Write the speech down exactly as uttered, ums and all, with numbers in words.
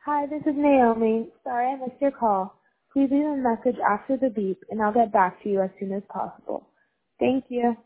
Hi, this is Naomi. Sorry I missed your call. Please leave a message after the beep, and I'll get back to you as soon as possible. Thank you.